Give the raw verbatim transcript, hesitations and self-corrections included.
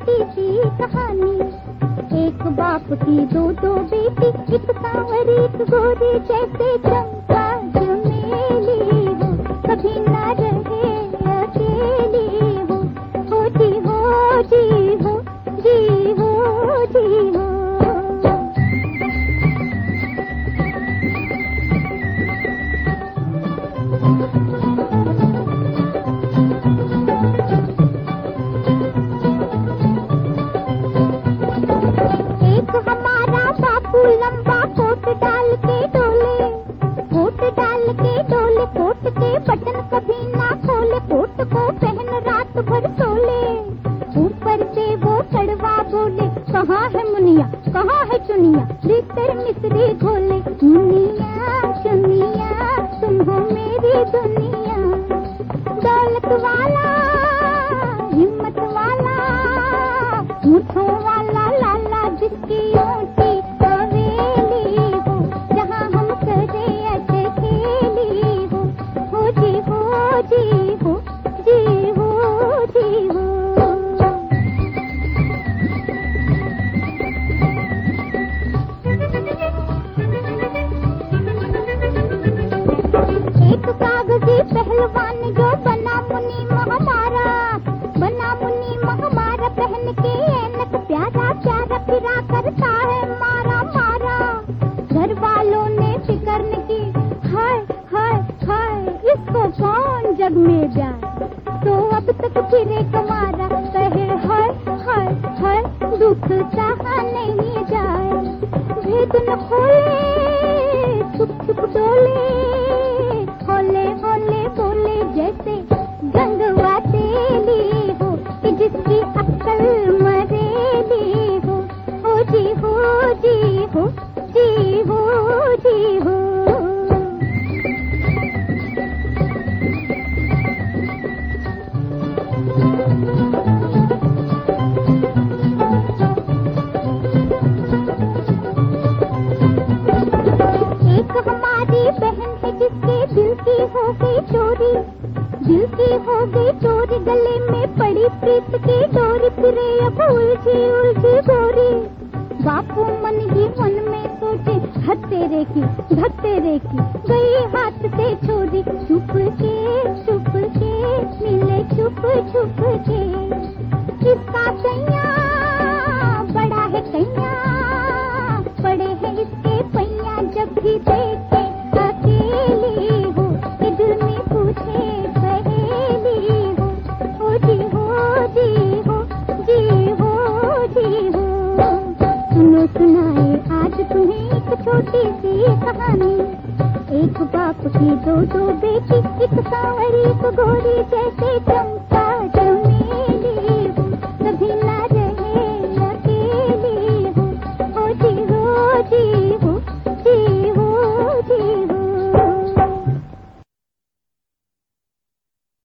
छोटी सी कहानी। एक बाप की दो दो बेटी, एक सांवरी एक गोरी, जैसे चंपा चमेली हो, कभी ना रहे अकेली हो। हो जी हो जी हो जी हो जी हो। लंबा कोट डाल के डोले, कोट डाल के डोले, कोट के बटन कभी ना खोले, कोट को पहन रात भर सोले। ऊपर से वो कड़वा बोले, कहाँ है मुनिया कहाँ है चुनिया, भीतर मिस्री घोले। मुनिया चुनिया तुम हो मेरी दुनिया, दौलत वाला हिम्मत वाला, मुठों वाला लाला, जिसकी ऊँची पहलवान जो बना मुनि महामारा, बना मुनि महामारा, पहन के ऐनक प्यारा प्यारा फिरा करता है मारा मारा। घर वालों ने फिक्र की, हाय हाय हाय इसको कौन जग में जाए, तो अब तक फिरे कमारा, कहे हाय हाय हाय दुख सहा नहीं जाए। भेद न खोले छुप छुप डोले, होले होले बोले जैसे गंगवा तेली हो, कि जिसकी अक्ल मरेली हो। हो जी हो जी हो जी हो जी हो। एक हमारी बहन है जिसके दिल की हो गई चोरी, दिल की हो गई चोरी, गले में पड़ी प्रीत की डोरी, फिरे अब उलझी उलझी गोरी। बापू मन ही मन में सोचे, हत्तेरे की धत्तेरे की गई हाथ से छोरी। छुप के छुप के मिले छुप छुप के, इसका कैया बड़ा है कैया, बड़े हैं इसके पैया, जब भी देखे अकेली हो, कि दिल में पूछे पहेली हो। हो जी हो जी हो जी हो जी हो। सुनो सुनाए आज तुम्हें एक छोटी सी कहानी। एक बाप की दो दो बेटी, एक सांवरी एक गोरी, जैसे चंपा